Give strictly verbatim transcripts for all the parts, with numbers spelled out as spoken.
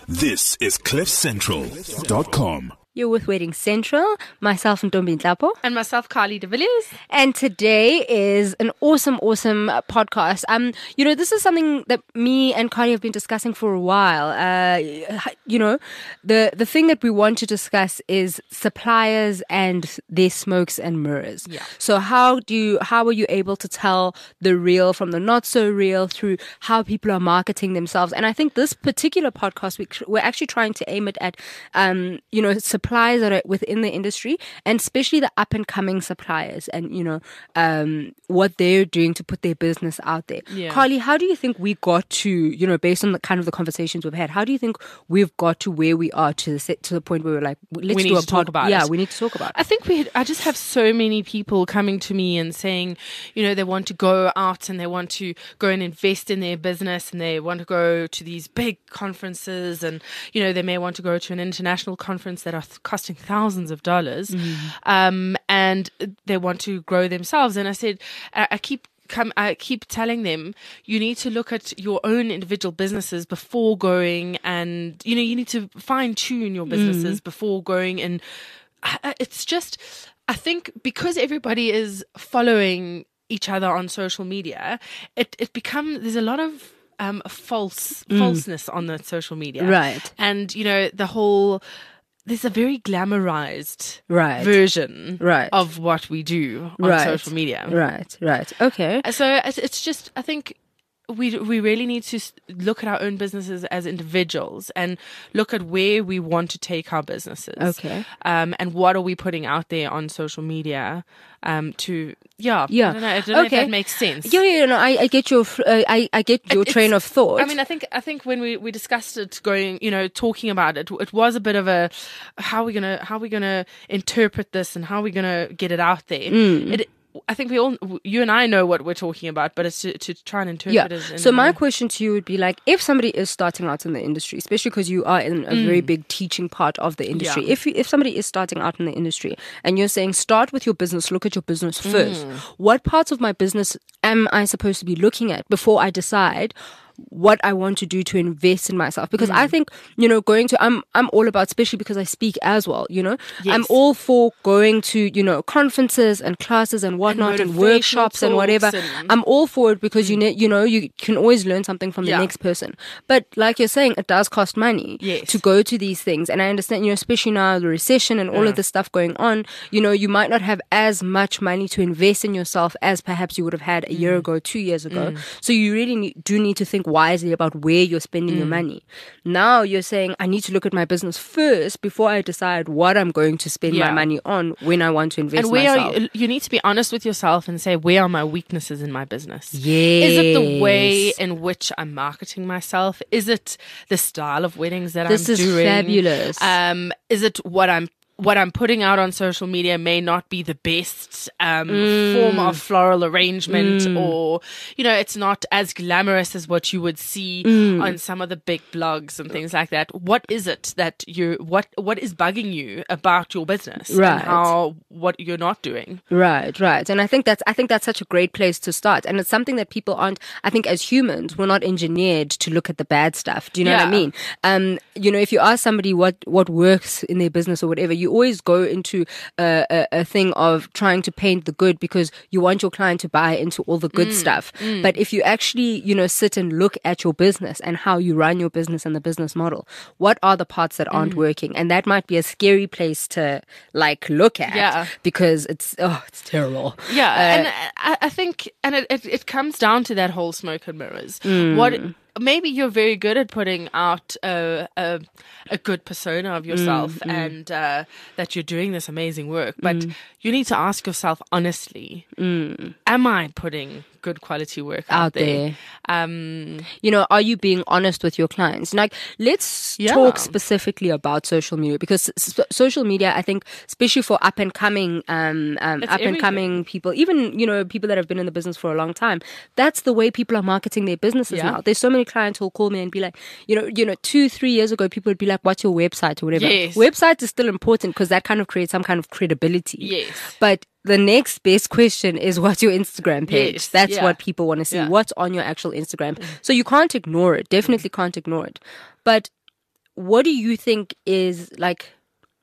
This is cliff central dot com. You're with Wedding Central, myself and Ntombi Nhlapo. And myself, Carly de Villiers. And today is an awesome, awesome podcast. Um, you know, this is something that me and Carly have been discussing for a while. Uh, you know, the, the thing that we want to discuss is suppliers and their smokes and mirrors. Yeah. So how do you, how are you able to tell the real from the not so real through how people are marketing themselves? And I think this particular podcast, we, we're actually trying to aim it at, um, you know, suppliers that are within the industry, and especially the up and coming suppliers, and you know um what they're doing to put their business out there. Yeah. Carly, how do you think we got to, you know, based on the kind of the conversations we've had, how do you think we've got to where we are to the to the point where we're like, let's we do need a to talk pod- about yeah it. we need to talk about I it. think we had, I just have so many people coming to me and saying, you know, they want to go out and they want to go and invest in their business, and they want to go to these big conferences, and you know, they may want to go to an international conference that are th- costing thousands of dollars, mm. um, and they want to grow themselves. And I said, I, I keep come, I keep telling them, you need to look at your own individual businesses before going, and you know, you need to fine tune your businesses mm. before going. And I, it's just, I think because everybody is following each other on social media, it it becomes there's a lot of um false mm. falseness on the social media, right? And you know, the whole. There's a very glamorized right. version right. of what we do on right. social media. Right, right. Okay. So it's just, I think we we really need to look at our own businesses as individuals and look at where we want to take our businesses. Okay. Um, and what are we putting out there on social media um, to, yeah. Yeah. I don't know, I don't know okay. if that makes sense. Yeah, yeah, no, I, I get your, uh, I, I get your It, train of thought. I mean, I think, I think when we, we discussed it going, you know, talking about it, it was a bit of a, how are we going to, how are we going to interpret this and how are we going to get it out there? Mm. It, I think we all, you and I know what we're talking about, but it's to, to try and interpret yeah. it. In so my a, question to you would be like, if somebody is starting out in the industry, especially because you are in a mm. very big teaching part of the industry, yeah. if you, if somebody is starting out in the industry and you're saying start with your business, look at your business first, mm. what parts of my business am I supposed to be looking at before I decide what I want to do to invest in myself? Because mm. I think, you know, going to, I'm, I'm all about, especially because I speak as well, you know, yes. I'm all for going to, you know, conferences and classes and whatnot and, and workshops and whatever. And I'm all for it because, mm. you know, you know, you can always learn something from the yeah. next person. But like you're saying, it does cost money yes. to go to these things. And I understand, you know, especially now the recession and all yeah. of this stuff going on, you know, you might not have as much money to invest in yourself as perhaps you would have had a year mm. ago, two years ago. Mm. So you really need, do need to think wisely about where you're spending mm. your money. Now you're saying, I need to look at my business first before I decide what I'm going to spend yeah. my money on when I want to invest and where myself. Are you, you need to be honest with yourself and say, where are my weaknesses in my business? Yes. Is it the way in which I'm marketing myself? Is it the style of weddings that this I'm is doing? Fabulous. Um, is it what I'm what I'm putting out on social media may not be the best um, mm. form of floral arrangement, mm. or, you know, it's not as glamorous as what you would see mm. on some of the big blogs and things like that. What is it that you, what, what is bugging you about your business? Right. And how, what you're not doing? Right, right. And I think that's, I think that's such a great place to start. And it's something that people aren't, I think as humans, we're not engineered to look at the bad stuff. Do you know yeah. what I mean? Um, you know, if you ask somebody what, what works in their business or whatever, you always go into a, a, a thing of trying to paint the good because you want your client to buy into all the good mm, stuff. Mm. But if you actually, you know, sit and look at your business and how you run your business and the business model, what are the parts that aren't mm. working? And that might be a scary place to like look at yeah. because it's, oh, it's terrible. Yeah. Uh, and I, I think, and it, it, it comes down to that whole smoke and mirrors. Mm. What, maybe you're very good at putting out a, a, a good persona of yourself mm, and mm. Uh, that you're doing this amazing work. But mm. you need to ask yourself honestly, mm. am I putting good quality work out, out there? there? Um, you know, are you being honest with your clients? Like, let's yeah. talk specifically about social media, because s- social media, I think, especially for up and coming, um, um, up and coming people, even, you know, people that have been in the business for a long time, that's the way people are marketing their businesses yeah. now. There's so many clients who'll call me and be like, you know, you know, two, three years ago, people would be like, what's your website or whatever. Yes. Website is still important because that kind of creates some kind of credibility. Yes. But the next best question is, what's your Instagram page? Yes, That's yeah. what people want to see. Yeah. What's on your actual Instagram? So you can't ignore it. Definitely can't ignore it. But what do you think is like,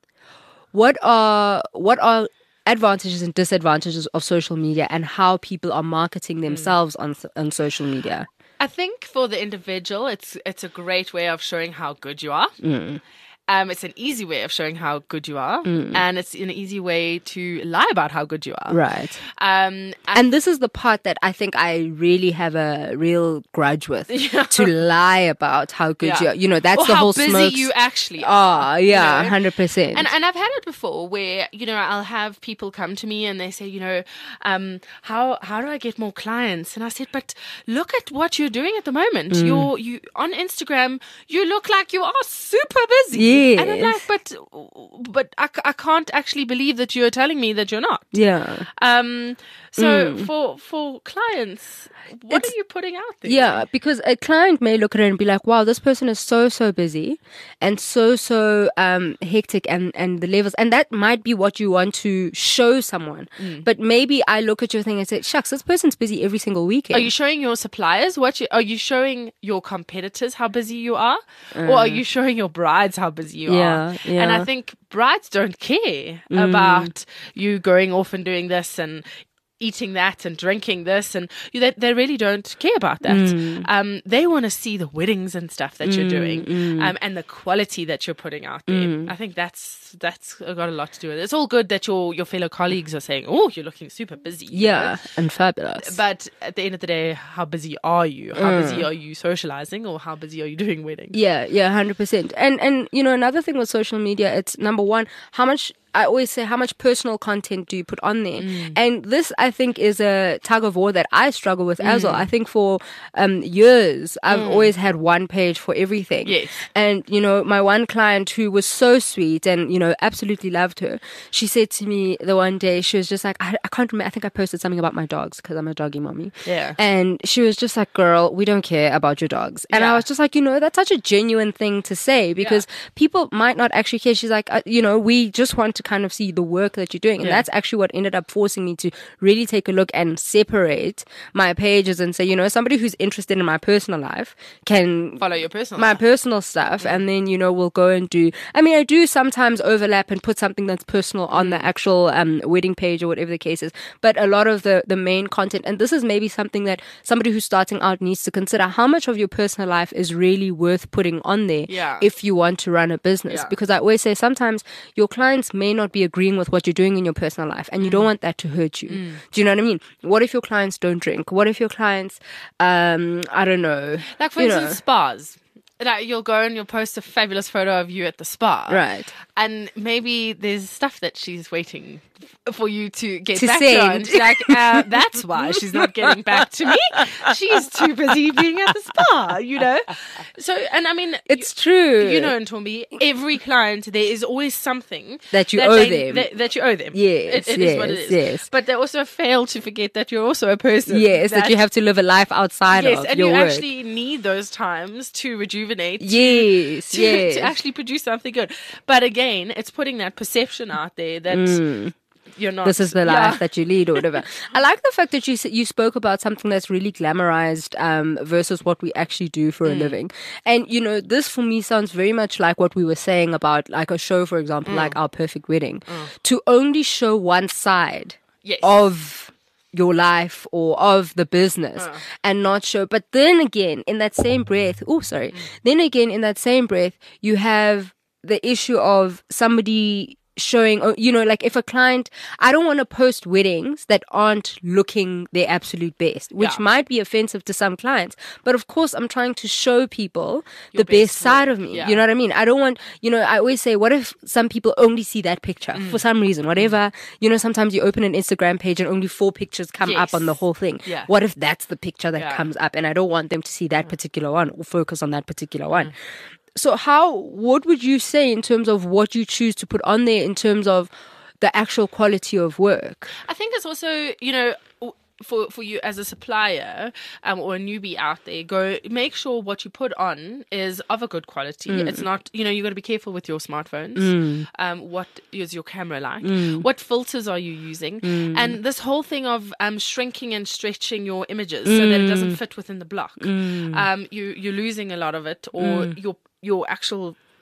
what are, what are advantages and disadvantages of social media and how people are marketing themselves mm. on, on social media? I think for the individual, it's it's a great way of showing how good you are. Mm. Um, it's an easy way of showing how good you are, mm. and it's an easy way to lie about how good you are. Right. Um, and this is the part that I think I really have a real grudge with, yeah. to lie about how good yeah. you are. You know, that's or the how whole busy smokes. you actually are. Oh, yeah, you know? one hundred percent. And and I've had it before where, you know, I'll have people come to me and they say, you know, um, how how do I get more clients? And I said, but look at what you're doing at the moment. Mm. You're you on Instagram, you look like you are super busy. Yeah. Yes. And I'm like, but but I, I can't actually believe that you're telling me that you're not. Yeah. Um. So Mm. for for clients, what It's- are you putting out there? Yeah, because a client may look at it and be like, wow, this person is so, so busy and so, so um, hectic and, and the levels. And that might be what you want to show someone. Mm. But maybe I look at your thing and say, shucks, this person's busy every single weekend. Are you showing your suppliers what you, are you showing your competitors how busy you are? Or are you showing your brides how busy you Yeah, are? yeah. And I think brides don't care about you going off and doing this and eating that and drinking this, and you, they, they really don't care about that. Mm. Um, they want to see the weddings and stuff that you're Mm, doing, mm. um, and the quality that you're putting out there. Mm. I think that's that's got a lot to do with it. It's all good that your your fellow colleagues are saying, "Oh, you're looking super busy." you Yeah, know? and fabulous. But at the end of the day, how busy are you? How Mm. busy are you socializing, or how busy are you doing weddings? Yeah, yeah, one hundred percent. And, and, you know, another thing with social media, it's number one, how much, I always say, how much personal content do you put on there? Mm. And this, I think, is a tug of war that I struggle with as well. I think for um, years, I've always had one page for everything. Yes. And, you know, my one client who was so sweet and, you know, absolutely loved her, she said to me the one day, she was just like, I, I can't remember, I think I posted something about my dogs because I'm a doggy mommy. Yeah. And she was just like, girl, we don't care about your dogs. And Yeah. I was just like, you know, that's such a genuine thing to say because people might not actually care. She's like, uh, you know, we just want to kind of see the work that you're doing. And Yeah. that's actually what ended up forcing me to really take a look and separate my pages and say, you know, somebody who's interested in my personal life can Follow your personal my life. personal stuff, and then, you know, we'll go and do, I mean, I do sometimes overlap and put something that's personal on the actual um, wedding page or whatever the case is, but a lot of the, the main content, and this is maybe something that somebody who's starting out needs to consider, how much of your personal life is really worth putting on there Yeah. if you want to run a business. Yeah. Because I always say sometimes your clients may not be agreeing with what you're doing in your personal life, and you don't want that to hurt you. Do you know what I mean? What if your clients don't drink? What if your clients, um, I don't know. Like, for you instance, know. spas. Like, you'll go and you'll post a fabulous photo of you at the spa. Right. And maybe there's stuff that she's waiting f- for you to get To back to her. send. And she's like, uh, that's why she's not getting back to me. She's too busy being at the spa, you know? So, and I mean, It's true. you know, Ntombi, every client, there is always something That you owe they- them. That, that you owe them. Yes, It, it is what it yes, is. yes. But they also fail to forget that you're also a person. Yes, that, you have to live a life outside Yes, of and your you work. actually need those times to rejuvenate. to- Yes, to, yes. to actually produce something good. But again, it's putting that perception out there that you're not. Mm. This is the yeah. life that you lead or whatever. I like the fact that you s- you spoke about something that's really glamorized um, versus what we actually do for a Mm. living. And, you know, this for me sounds very much like what we were saying about like a show, for example, Mm. like Our Perfect Wedding. To only show one side Yes. of your life or of the business Uh. and not show. But then again, in that same breath, oh, sorry. Then again, in that same breath, you have the issue of somebody showing, oh, you know, like if a client, I don't want to post weddings that aren't looking their absolute best, which Yeah. might be offensive to some clients. But of course, I'm trying to show people Your the best, best side work, of me. yeah. You know what I mean? I don't want, you know, I always say, what if some people only see that picture Mm. for some reason, whatever, you know, sometimes you open an Instagram page and only four pictures come Yes. up on the whole thing. Yeah. What if that's the picture that Yeah. comes up and I don't want them to see that particular one or focus on that particular one? So how, what would you say in terms of what you choose to put on there in terms of the actual quality of work? I think it's also, you know, w- for for you as a supplier um, or a newbie out there, go make sure what you put on is of a good quality. It's not, you know, you got to be careful with your smartphones. Um, what is your camera like? What filters are you using? And this whole thing of um, shrinking and stretching your images so that it doesn't fit within the block. Um, you you're losing a lot of it, or your your actual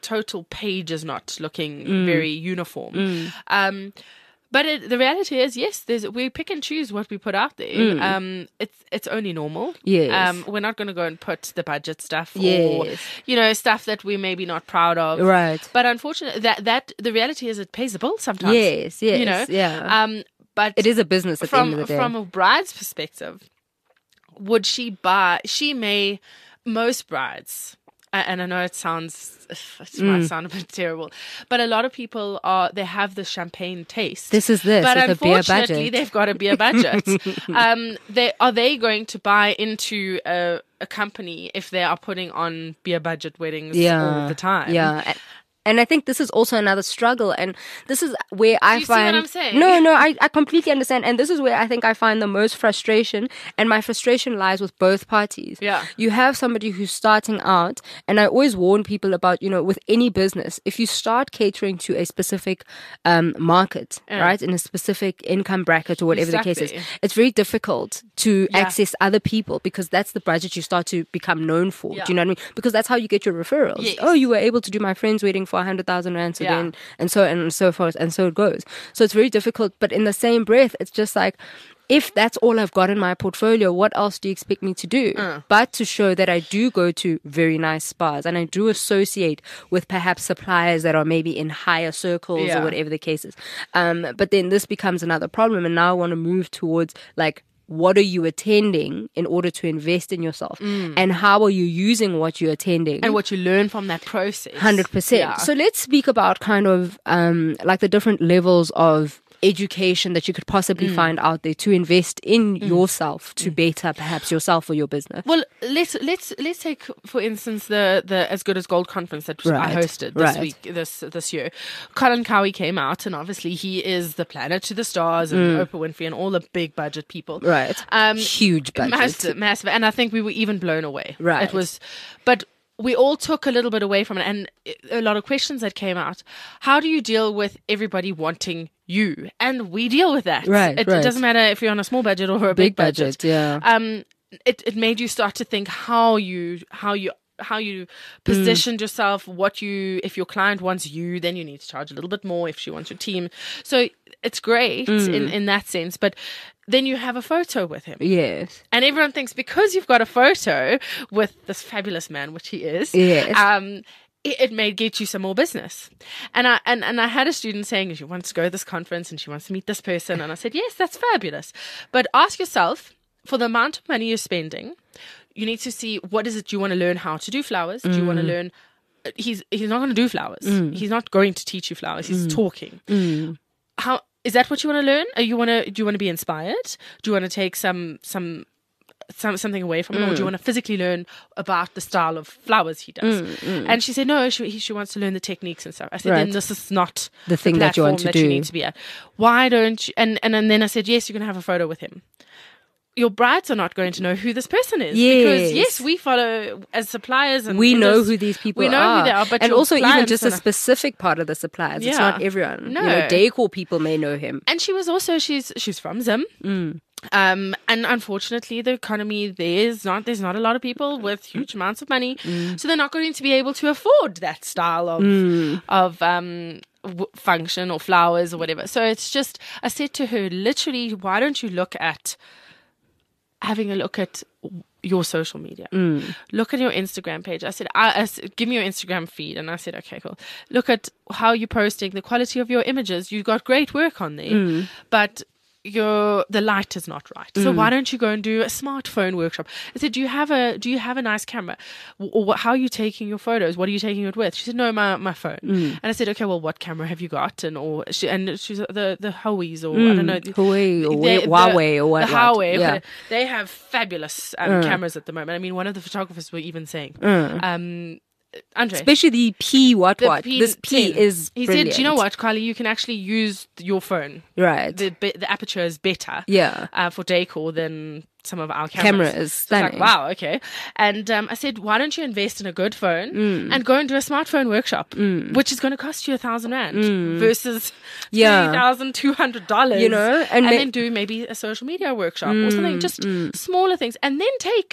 total page is not looking mm. very uniform. Mm. Um, But it, the reality is, yes, there's we pick and choose what we put out there. Mm. Um, it's it's only normal. Yes. Um, we're not going to go and put the budget stuff yes. or, you know, stuff that we're maybe not proud of. Right. But unfortunately, that, that the reality is it pays the bill sometimes. Yes, yes, you know? yeah. Um, but it is a business at from, the end of the day. From a bride's perspective, would she buy, she may, most brides, and I know it sounds, it Mm. might sound a bit terrible, but a lot of people are, they have the champagne taste. This is this, but with a beer unfortunately, budget. they've got a beer budget. um, they are they going to buy into a, a company if they are putting on beer budget weddings yeah. all the time? Yeah. And- And I think this is also another struggle. And this is where I Do you find. see what I'm saying? No, no, I, I completely understand. And this is where I think I find the most frustration. And my frustration lies with both parties. Yeah. You have somebody who's starting out. And I always warn people about, you know, with any business, if you start catering to a specific um, market, Yeah. right, in a specific income bracket or whatever the case Exactly. is, it's very difficult to Yeah. access other people because that's the budget you start to become known for. Yeah. Do you know what I mean? Because that's how you get your referrals. Yes. Oh, you were able to do my friend's wedding for one hundred thousand rand, so Yeah. then, and so and so forth, and so it goes. So it's very difficult. But in the same breath, it's just like, if that's all I've got in my portfolio, what else do you expect me to do? Uh. But to show that I do go to very nice spas and I do associate with perhaps suppliers that are maybe in higher circles Yeah. or whatever the case is. Um, but then this becomes another problem. And now I want to move towards like, what are you attending in order to invest in yourself? Mm. And how are you using what you're attending? And what you learn from that process. one hundred percent. Yeah. So let's speak about kind of um, like the different levels of education that you could possibly Mm. find out there to invest in yourself to better perhaps yourself or your business. Well, let's let's let's take for instance the the As Good as Gold conference that Right, I hosted this right. week this this year. Colin Cowie came out, and obviously he is the Planet to the Stars and Mm. Oprah Winfrey and all the big budget people. Right. Um, Huge budget. massive, massive, and I think we were even blown away. Right. It was, but we all took a little bit away from it, and a lot of questions that came out. How do you deal with everybody wanting you? And we deal with that. Right, It, right. it doesn't matter if you're on a small budget or a big, Big budget, yeah. Um, it it made you start to think how you how you. how you positioned yourself, what you, if your client wants you, then you need to charge a little bit more if she wants your team. So it's great in, in that sense, but then you have a photo with him. Yes. And everyone thinks because you've got a photo with this fabulous man, which he is, Yes. um, it, it may get you some more business. And I and, and I had a student saying she wants to go to this conference and she wants to meet this person. And I said, yes, that's fabulous. But ask yourself, for the amount of money you're spending, you need to see what is it you want to learn how to do flowers. Do you want to learn? He's he's not going to do flowers. He's not going to teach you flowers. He's talking. How is that what you want to learn? Are you want to do you want to be inspired? Do you want to take some some some something away from it, or do you want to physically learn about the style of flowers he does? And she said no. She she wants to learn the techniques and stuff. I said Right. then this is not The thing that you want platform to that you do. need to be at. Why don't you? And and, and then I said yes, you can have a photo with him. Your brides are not going to know who this person is. Because, Yes. yes, we follow as suppliers. And We and know this- who these people we know are. who they are. But and your also even clients just are a not- specific part of the suppliers. It's Yeah. not everyone. No. You know, decor people may know him. And she was also, she's she's from Zim. Mm. Um, and unfortunately, the economy there is not. There's not a lot of people with huge amounts of money, Mm. so they're not going to be able to afford that style of Mm. of um w- function or flowers or whatever. So it's just. I said to her, literally, why don't you look at having a look at your social media? Mm. Look at your Instagram page. I said, I, I s- give me your Instagram feed. And I said, okay, cool. Look at how you're posting, the quality of your images. You got great work on there, Mm. but your the light is not right. So why don't you go and do a smartphone workshop? I said, do you have a do you have a nice camera? Or what, how are you taking your photos? What are you taking it with? She said, no, my my phone. And I said, okay, well, what camera have you got? And or she, and she's the the Huawei's or I don't know, Huawei or they- Huawei or what? the what. Huawei. Yeah. They have fabulous um, cameras at the moment. I mean, one of the photographers were even saying, um, Andre. Especially the P what the what. P This P ten. is He brilliant. said, "Do you know what, Kylie? You can actually use your phone. Right. The be- the aperture is better, Yeah. uh, for decor than some of our cameras. Camera is So it's like, stunning. wow, okay. And um, I said, why don't you invest in a good phone and go and do a smartphone workshop, which is going to cost you a thousand rand versus Yeah. three thousand two hundred dollars. You know, and and, ma- then do maybe a social media workshop or something, just smaller things, and then take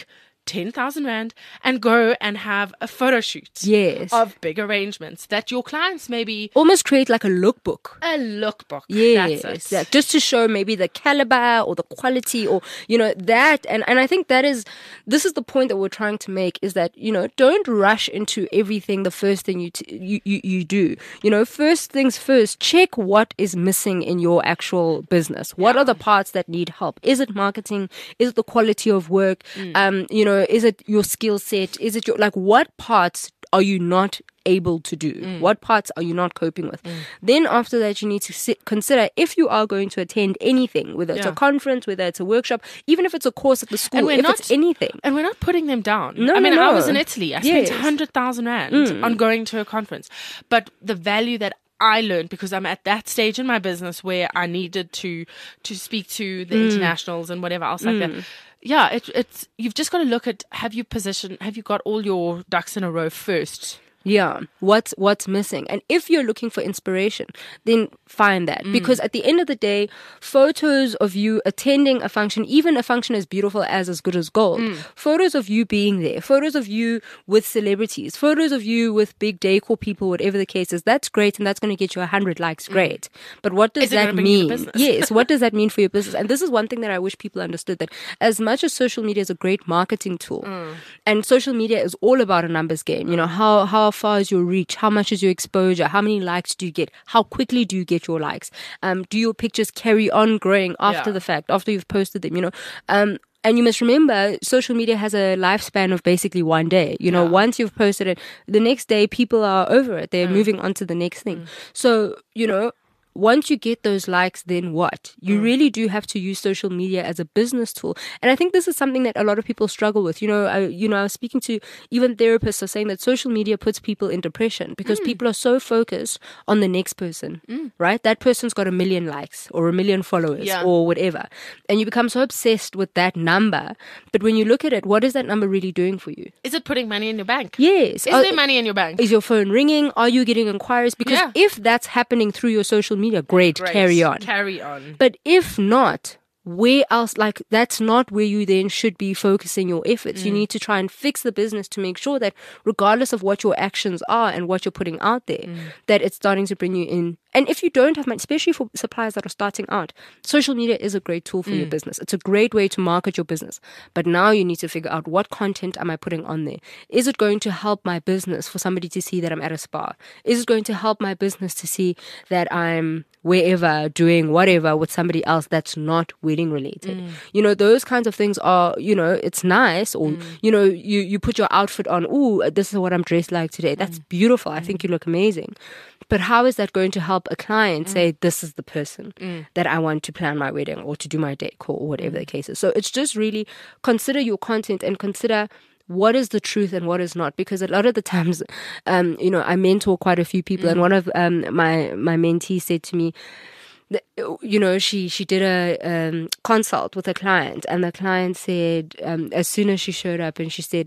ten thousand rand and go and have a photo shoot Yes. of big arrangements that your clients maybe Almost create like a lookbook. a lookbook. Yes, That's it. yeah, just to show maybe the caliber or the quality or, you know, that. And, and I think that is, this is the point that we're trying to make is that, you know, don't rush into everything the first thing you, t- you, you, you do. You know, first things first, check what is missing in your actual business. What are the parts that need help? Is it marketing? Is it the quality of work? Mm. Um, you know, is it your skill set? Is it your, like, what parts are you not able to do? Mm. What parts are you not coping with? Mm. Then after that, you need to sit, consider if you are going to attend anything, whether it's Yeah. a conference, whether it's a workshop, even if it's a course at the school, And we're if not- it's anything. And we're not putting them down. No, I mean, no, I no. was in Italy. I Yes. spent one hundred thousand rand on going to a conference. But the value that I learned, because I'm at that stage in my business where I needed to to speak to the internationals and whatever else like that. Yeah, it, it's you've just got to look at, have you positioned, have you got all your ducks in a row first? Yeah, what's what's missing? And if you're looking for inspiration, then find that. Because at the end of the day, photos of you attending a function, even a function as beautiful as As Good as Gold, photos of you being there, photos of you with celebrities, photos of you with big decor people, whatever the case is, that's great and that's going to get you one hundred likes, great. But what does Is it that gonna bring you mean? the business? Yes, what does that mean for your business? And this is one thing that I wish people understood, that as much as social media is a great marketing tool, and social media is all about a numbers game, you know, how, how far is your reach? How much is your exposure? How many likes do you get? How quickly do you get your likes? Um, do your pictures carry on growing after Yeah. the fact, after you've posted them, you know? Um, and you must remember, social media has a lifespan of basically one day. You know, Yeah. once you've posted it, the next day people are over it. They're moving on to the next thing. So, you know, once you get those likes, then what? You really do have to use social media as a business tool. And I think this is something that a lot of people struggle with. You know, I, you know, I was speaking to even therapists are saying that social media puts people in depression because people are so focused on the next person, right? That person's got a million likes or a million followers Yeah. or whatever. And you become so obsessed with that number. But when you look at it, what is that number really doing for you? Is it putting money in your bank? Yes. Is Are- there money in your bank? is your phone ringing? Are you getting inquiries? Because Yeah. if that's happening through your social media, great, Great. carry on. Carry on. But if not, where else, like, that's not where you then should be focusing your efforts. You need to try and fix the business to make sure that regardless of what your actions are and what you're putting out there, that it's starting to bring you in. And if you don't have money, especially for suppliers that are starting out, social media is a great tool for your business. It's a great way to market your business. But now you need to figure out, what content am I putting on there? Is it going to help my business for somebody to see that I'm at a spa? Is it going to help my business to see that I'm wherever doing whatever with somebody else that's not wedding related? You know, those kinds of things are, you know, it's nice. Or, you know, you, you put your outfit on. Ooh, this is what I'm dressed like today. That's beautiful. I think you look amazing. But how is that going to help a client say, this is the person that I want to plan my wedding or to do my decor or whatever the case is? So it's just really consider your content and consider what is the truth and what is not. Because a lot of the times, um, you know, I mentor quite a few people, and one of um, my, my mentees said to me, that, you know, she, she did a um, consult with a client, and the client said, um, as soon as she showed up, and she said,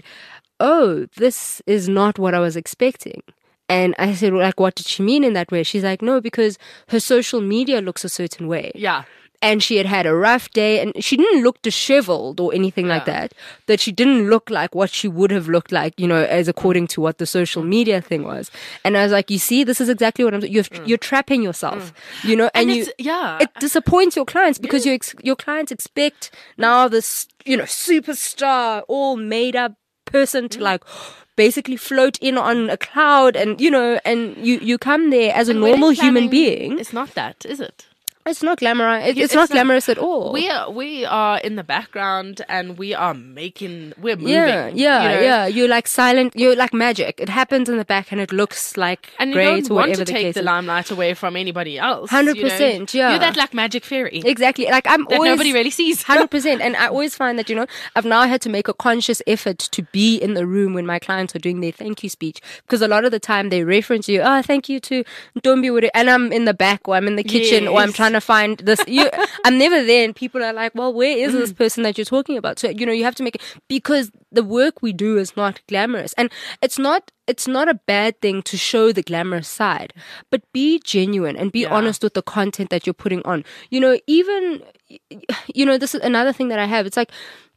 oh, this is not what I was expecting. And I said, well, like, what did she mean in that way? She's like, no, because her social media looks a certain way. Yeah. And she had had a rough day, and she didn't look disheveled or anything like Yeah. that. That she didn't look like what she would have looked like, you know, as according to what the social media thing was. And I was like, you see, this is exactly what I'm, you're, you're trapping yourself, you know, and, And you, it's- yeah. it disappoints your clients because your ex- your clients expect now this, you know, superstar, all made up person to like basically float in on a cloud, and you know, and you you come there as a And normal wedding human planning, being. It's not that, is it? It's not glamorous. It, Yeah, it's, not it's not- glamorous at all. We are we are in the background and we are making we're moving. yeah, yeah, you know? yeah. You're like silent. You're like magic. It happens in the back, and it looks like And you great don't or want whatever to the take case the is. limelight away from anybody else. one hundred you know? percent, yeah. You're that like magic fairy Exactly. Like I'm that always nobody really sees. one hundred percent. And I always find that, you know, I've now had to make a conscious effort to be in the room when my clients are doing their thank you speech. Because a lot of the time they reference you, oh, thank you to Ntombi Wuri. And I'm in the back, or I'm in the kitchen, or I'm Yes. trying to find this. You, I'm never there. And people are like, well, where is this person that you're talking about? So, you know, you have to make it, because the work we do is not glamorous. And it's not, it's not a bad thing to show the glamorous side, but be genuine and be Yeah. honest with the content that you're putting on. You know, even, you know, this is another thing that I have. It's like,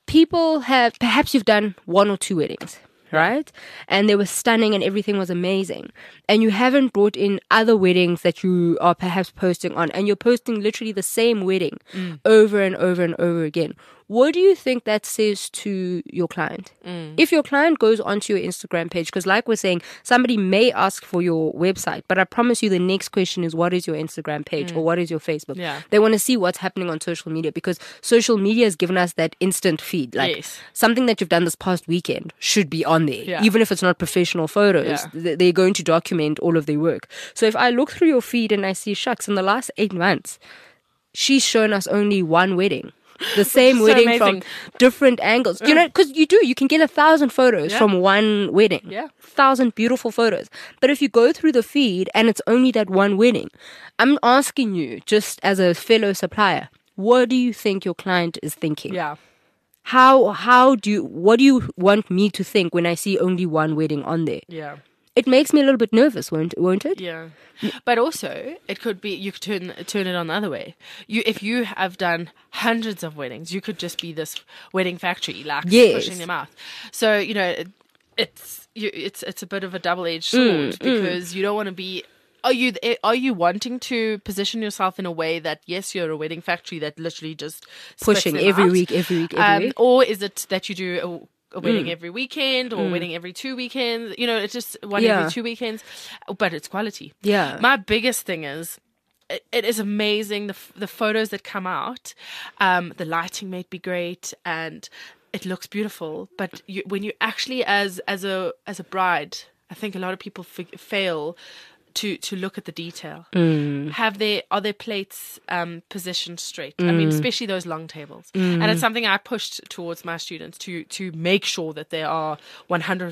people have, perhaps you've done one or two weddings, right? And they were stunning and everything was amazing. And you haven't brought in other weddings that you are perhaps posting on, and you're posting literally the same wedding mm. over and over and over again. What do you think that says to your client? Mm. If your client goes onto your Instagram page, because like we're saying, somebody may ask for your website, but I promise you the next question is, what is your Instagram page mm. or what is your Facebook? Yeah. They want to see what's happening on social media, because social media has given us that instant feed. Like yes. something that you've done this past weekend should be on there. Yeah. Even if it's not professional photos, yeah. they're going to document all of their work. So if I look through your feed and I see, shucks, in the last eight months, she's shown us only one wedding. The same so wedding amazing. from different angles. You know, because you do, you can get a thousand photos yeah. from one wedding. Yeah. Thousand beautiful photos. But if you go through the feed and it's only that one wedding, I'm asking you, just as a fellow supplier, what do you think your client is thinking? Yeah. How, how do you, what do you want me to think when I see only one wedding on there? Yeah. It makes me a little bit nervous, won't won't it? Yeah, but also it could be you could turn turn it on the other way. You if you have done hundreds of weddings, you could just be this wedding factory, like yes. pushing them out. So you know it, it's you, it's it's a bit of a double edged sword mm, because mm. you don't want to be. Are you are you wanting to position yourself in a way that yes, you're a wedding factory that literally just pushing them every out? week, every week, every um, week, or is it that you do a a wedding mm. every weekend or mm. a wedding every two weekends? You know, it's just one yeah. every two weekends, but it's quality. Yeah. My biggest thing is, it, it is amazing the the photos that come out. Um, the lighting may be great and it looks beautiful, but you, when you actually as as a as a bride, I think a lot of people f- fail. To, to look at the detail. Mm. Have they are their plates um, positioned straight? Mm. I mean, especially those long tables. Mm. And it's something I pushed towards my students to to make sure that they are one hundred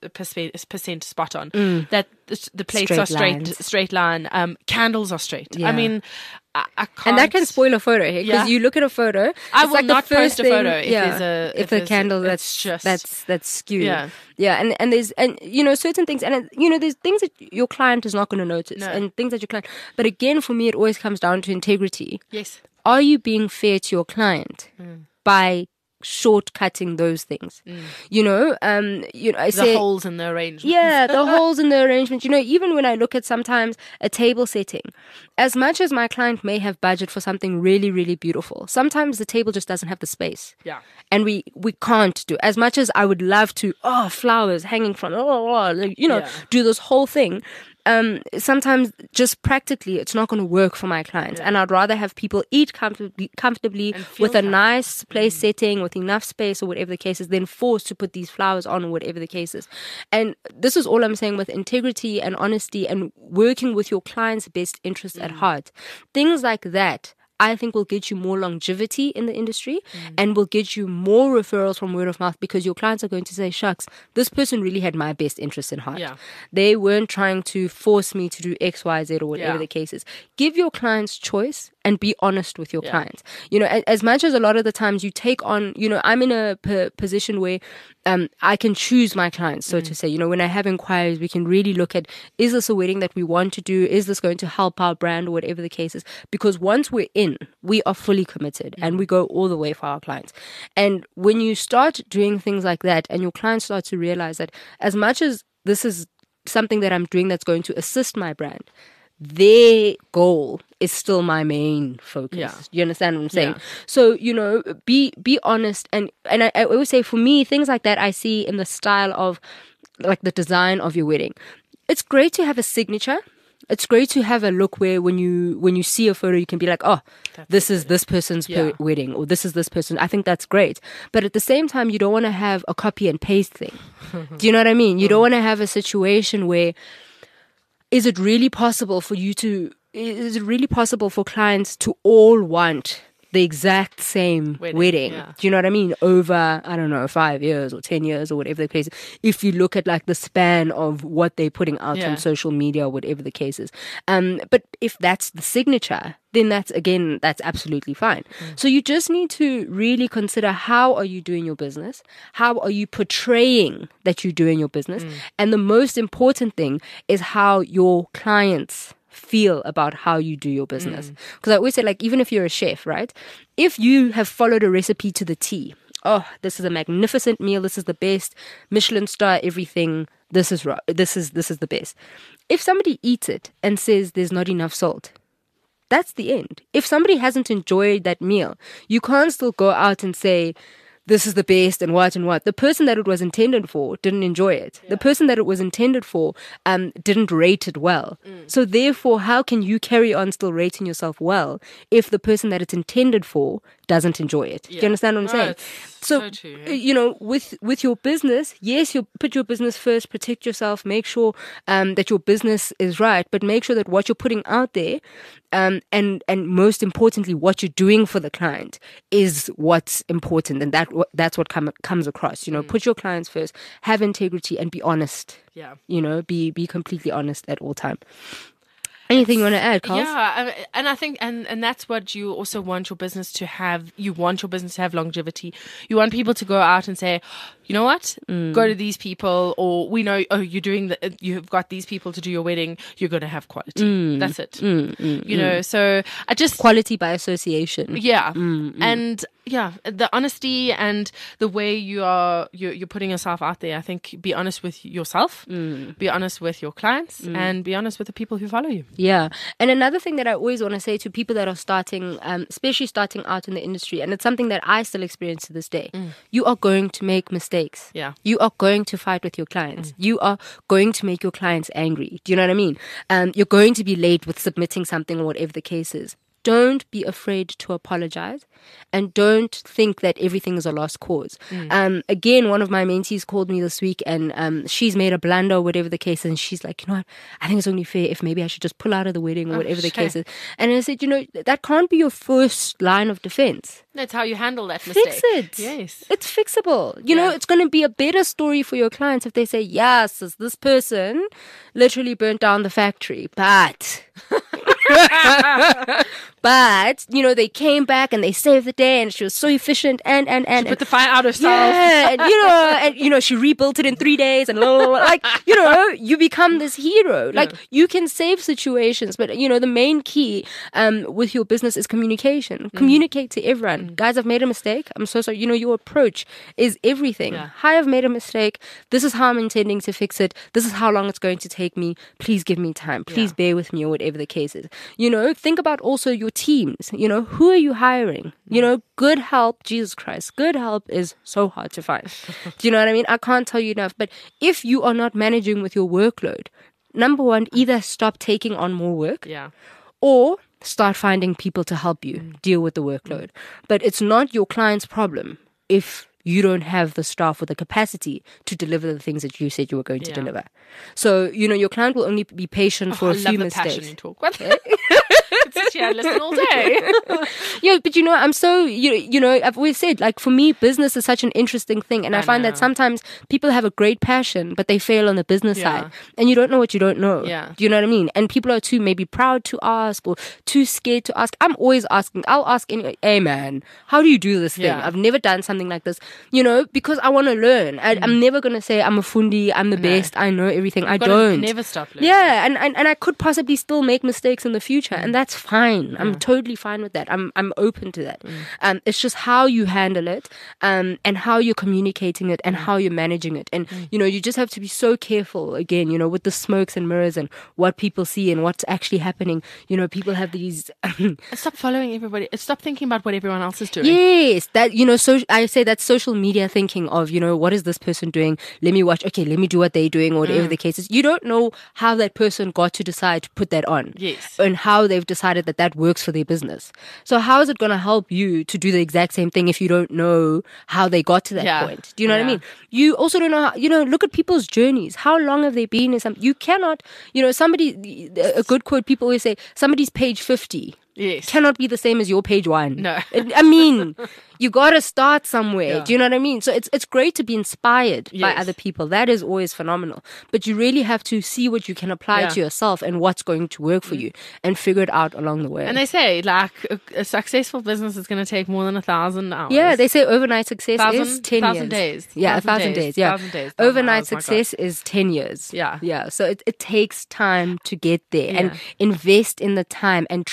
percent spot on. Mm. That the, the plates Straight are straight, lines. straight line. Um, candles are straight. Yeah. I mean, I, I can't. And that can spoil a photo here, because Yeah. you look at a photo. I it's will like not the first post a thing, photo if yeah, there's a- if, if the there's- candle it's that's just- that's that's skewed. Yeah. yeah, and and there's and you know certain things, and you know there's things that your client is not going to notice, No. and things that your client. But again, for me, it always comes down to integrity. Yes. Are you being fair to your client Mm. by shortcutting those things? Mm. You know, um, you know, I The say. holes in the arrangement. Yeah, the holes in the arrangement. You know, even when I look at sometimes a table setting, as much as my client may have budget for something really, really beautiful, sometimes the table just doesn't have the space. Yeah. And we, we can't do, as much as I would love to, oh, flowers hanging from, oh, oh, like, you know, Yeah. do this whole thing. Um, sometimes just practically it's not going to work for my clients. Yeah. And I'd rather have people eat comfortably, comfortably And feel with a comfortable. nice place setting, with enough space or whatever the case is, then forced to put these flowers on or whatever the case is. And this is all I'm saying with integrity and honesty and working with your client's best interests Mm. at heart. Things like that, I think, will get you more longevity in the industry Mm. and will get you more referrals from word of mouth, because your clients are going to say, shucks, this person really had my best interest in heart. Yeah. They weren't trying to force me to do X, Y, Z or whatever Yeah. the case is. Give your clients choice and be honest with your Yeah. clients. You know, as, as much as a lot of the times you take on, you know, I'm in a p- position where um, I can choose my clients, so Mm. to say. You know, when I have inquiries, we can really look at, is this a wedding that we want to do? Is this going to help our brand or whatever the case is? Because once we're in, we are fully committed and we go all the way for our clients. And when you start doing things like that and your clients start to realize that as much as this is something that I'm doing that's going to assist my brand, their goal is still my main focus. Yeah. You understand what I'm saying? Yeah. So, you know, be be honest. And, and I, I always say, for me, things like that I see in the style of, like, the design of your wedding. It's great to have a signature. It's great to have a look where when you when you see a photo, you can be like, oh, That's this it. is this person's Yeah. per- wedding, or this is this person. I think that's great. But at the same time, you don't want to have a copy and paste thing. Do you know what I mean? You don't want to have a situation where, is it really possible for you to, is it really possible for clients to all want the exact same wedding? Wedding, yeah. Do you know what I mean? Over, I don't know, five years or ten years or whatever the case is. If you look at like the span of what they're putting out Yeah. on social media or whatever the case is. Um, but if that's the signature, then that's, again, that's absolutely fine. Mm. So you just need to really consider, how are you doing your business? How are you portraying that you're doing your business? Mm. And the most important thing is how your clients feel about how you do your business. Because I always say, like, even if you're a chef, right? If you have followed a recipe to the T oh, this is a magnificent meal. This is the best. Michelin star, everything. This is ro- this is this is the best. If somebody eats it and says there's not enough salt, that's the end. If somebody hasn't enjoyed that meal, you can't still go out and say, this is the best and what and what. The person that it was intended for didn't enjoy it. Yeah. The person that it was intended for um, didn't rate it well. Mm. So therefore, how can you carry on still rating yourself well if the person that it's intended for doesn't enjoy it? Yeah. Do you understand what I'm no, saying? So, so true, yeah. you know, with with your business, yes, you put your business first, protect yourself, make sure um, that your business is right, but make sure that what you're putting out there, um, and and most importantly, what you're doing for the client is what's important, and that that's what come, comes across. You know, mm. put your clients first, have integrity, and be honest. Yeah, you know, be be completely honest at all time. Anything you want to add, Carl? Yeah, and I think, and, and that's what you also want your business to have. You want your business to have longevity. You want people to go out and say, you know what, mm. go to these people, or we know, oh, you're doing the, you've got these people to do your wedding. You're going to have quality. Mm. That's it. Mm, mm, you know, so I just quality by association. Yeah, mm, and yeah, the honesty and the way you are you're, you're putting yourself out there. I think be honest with yourself, mm. be honest with your clients, mm. and be honest with the people who follow you. Yeah. And another thing that I always want to say to people that are starting, um, especially starting out in the industry, and it's something that I still experience to this day, mm. you are going to make mistakes. Yeah. You are going to fight with your clients. Mm. You are going to make your clients angry. Do you know what I mean? Um, you're going to be late with submitting something or whatever the case is. Don't be afraid to apologize, and don't think that everything is a lost cause. Mm. Um, again, one of my mentees called me this week, and um, she's made a blunder or whatever the case is, and she's like, you know what, I think it's only fair if maybe I should just pull out of the wedding or oh, whatever the sure. case is. And I said, you know, that can't be your first line of defense. That's how you handle that mistake. Fix it. Yes. It's fixable. You yeah. know, it's going to be a better story for your clients if they say, yes, this person literally burnt down the factory, but... But, you know, they came back and they saved the day, and she was so efficient, and, and, and. She put the fire out herself. Yeah, and, you know, and, you know, she rebuilt it in three days and blah, blah, blah. Like, you know, you become this hero. Like, yeah. you can save situations, but, you know, the main key um, with your business is communication. Mm. Communicate to everyone. Mm. Guys, I've made a mistake. I'm so sorry. You know, your approach is everything. Yeah. Hi, I've made a mistake. This is how I'm intending to fix it. This is how long it's going to take me. Please give me time. Please yeah. bear with me, or whatever the case is. You know, think about also your teams. You know, who are you hiring? You know, good help, Jesus Christ, good help is so hard to find. Do you know what I mean? I can't tell you enough. But if you are not managing with your workload, number one, either stop taking on more work, yeah, or start finding people to help you mm. deal with the workload. Mm. But it's not your client's problem if you don't have the staff or the capacity to deliver the things that you said you were going yeah. to deliver. So, you know, your client will only be patient oh, for a I few love the mistakes. Passion you talk. What? Yeah, listen all day. Yeah, but you know, I'm so, you, you know, I've always said, like, for me, business is such an interesting thing. And I, I find know. that sometimes people have a great passion, but they fail on the business yeah. side. And you don't know what you don't know. Yeah. Do you know what I mean? And people are too maybe proud to ask or too scared to ask. I'm always asking. I'll ask anyway, hey, man, how do you do this thing? Yeah. I've never done something like this, you know, because I want to learn. I, mm. I'm never going to say I'm a fundi, I'm the no. best, I know everything. You've I don't. Never stop learning. Yeah, and, and, and I could possibly still make mistakes in the future, mm. and that's fine. I'm Yeah. totally fine with that. I'm I'm open to that. Mm. Um, it's just how you handle it, um, and how you're communicating it, and mm. how you're managing it. And mm. you know, you just have to be so careful. Again, you know, with the smokes and mirrors and what people see and what's actually happening. You know, people have these. Stop following everybody. Stop thinking about what everyone else is doing. Yes, that you know. So I say that's social media thinking of, you know, what is this person doing? Let me watch. Okay, let me do what they're doing, or whatever mm. the case is. You don't know how that person got to decide to put that on. Yes, and how they've decided that that works for their business. So how is it going to help you to do the exact same thing if you don't know how they got to that yeah. point? Do you know yeah. what I mean? You also don't know how, you know, look at people's journeys. How long have they been in some, you cannot, you know, somebody, a good quote, people always say, somebody's page fifty. Yes. Cannot be the same as your page one. No. I mean, you got to start somewhere. Yeah. Do you know what I mean? So it's it's great to be inspired yes. by other people. That is always phenomenal. But you really have to see what you can apply yeah. to yourself and what's going to work for mm. you, and figure it out along the way. And they say, like, a, a successful business is going to take more than a thousand hours. Yeah, they say overnight success thousand, is ten thousand years. days. Yeah, thousand a thousand days. days. Yeah, thousand days, thousand overnight hours, success is ten years. Yeah. Yeah. So it, it takes time to get there, Yeah. and invest in the time and tread carefully.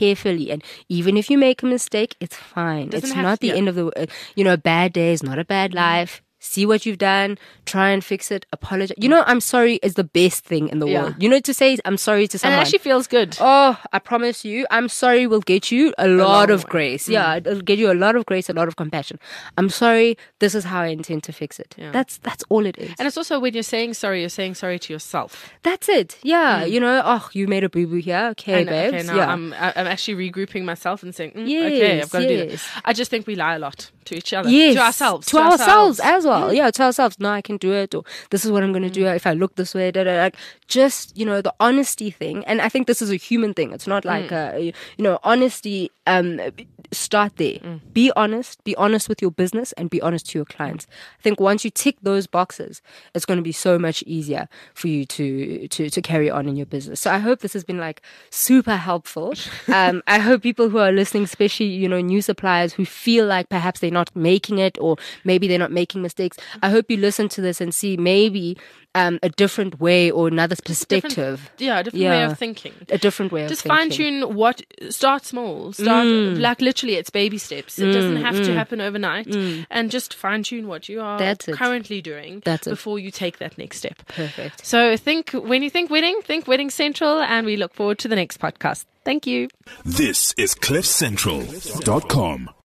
carefully. And even if you make a mistake, it's fine. Doesn't It's have not to- the yeah. end of the, uh, you know, a bad day is not a bad life. See what you've done, try and fix it, apologize. You know, I'm sorry is the best thing in the Yeah. world. You know, to say I'm sorry to And someone. it actually feels good. Oh, I promise you, I'm sorry will get you a lot long of way. grace. Yeah, it'll get you a lot of grace, a lot of compassion. I'm sorry, this is how I intend to fix it. Yeah. That's that's all it is. And it's also when you're saying sorry, you're saying sorry to yourself. That's it. Yeah, you know, oh, you made a boo-boo here. Okay, And, babes. okay, now yeah. I'm I- I'm actually regrouping myself and saying, mm, Yes, okay, I've got to do yes. this. I just think we lie a lot to each other, Yes, to ourselves, to, ourselves, as well. Yeah, to ourselves. No, I can do it, or this is what I'm going to do. If I look this way, da, da, da. Just you know, the honesty thing. And I think this is a human thing. It's not like uh, you know, honesty. Um, start there. Be honest. Be honest with your business and be honest to your clients. I think once you tick those boxes, it's going to be so much easier for you to to to carry on in your business. So I hope this has been like super helpful. Um, I hope people who are listening, especially you know, new suppliers who feel like perhaps they're not making it or maybe they're not making mistakes. I hope you listen to this and see maybe um, a different way or another perspective. Yeah, a different way Yeah. of thinking. A different way Just of thinking. fine tune what, start small, start, like literally it's baby steps. It doesn't have to happen overnight. And just fine tune what you are That's it. currently doing That's it. before you take that next step. Perfect. So think, when you think wedding, think Wedding Central, and we look forward to the next podcast. Thank you. This is cliff central dot com.